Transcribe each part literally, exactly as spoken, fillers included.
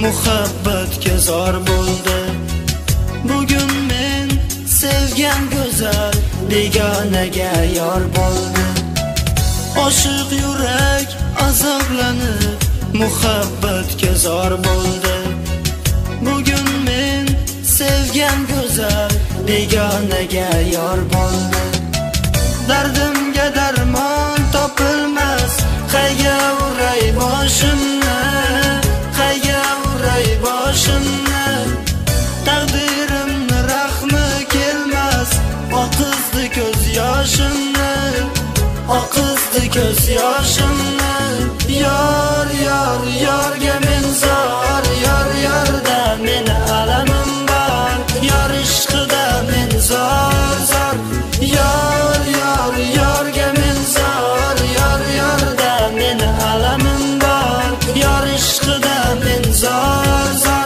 muhabbatga zor bo'ldi. Bugun men sevgan go'zal begonaga yor bo'ldi. Oshiq yurak azoblanib muhabbatga zor bo'ldi. Bugun men sevgan go'zal begonaga yor bo'ldi. Dardimga darmon topilmas, qayga uray boshimni, qayga uray boshimni. Taqdirimni rahmi kelmas, oqizdi ko'z yoshimni, oqizdi ko'z yoshimni. Yor yor yorga men zor, yor yorda meni alamim bor, yor ishqida men zor zor. Yor yor yorga men zor, yor yorda meni alamim bor, yor ishqida men zor zor.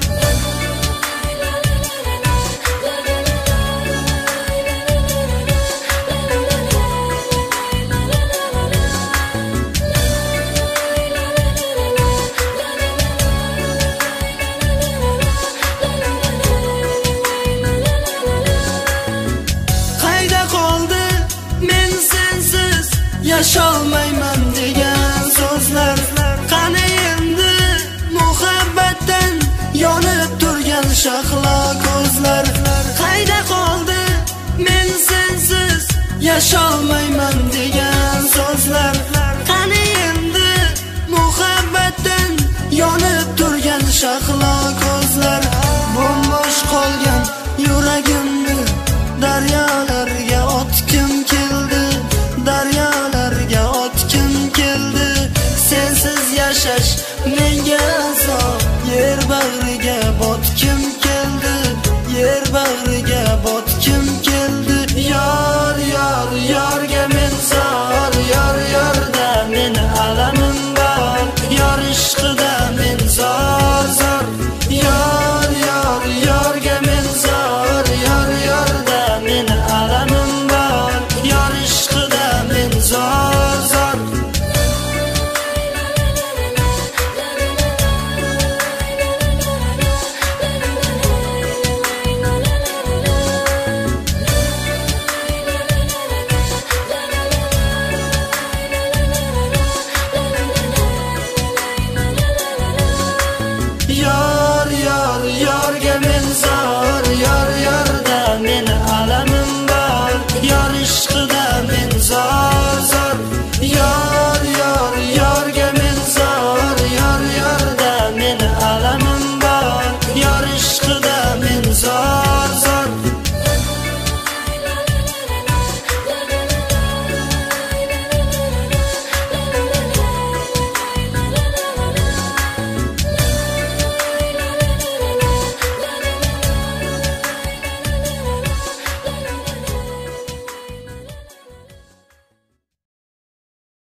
Yasholmayman degan so'zlar, qani endi muhabbatdan yonib turgan shahlo ko'zlar. Qayda qoldi men sensiz yasholmayman degan so'zlar, qani endi muhabbatdan yonib turgan shahlo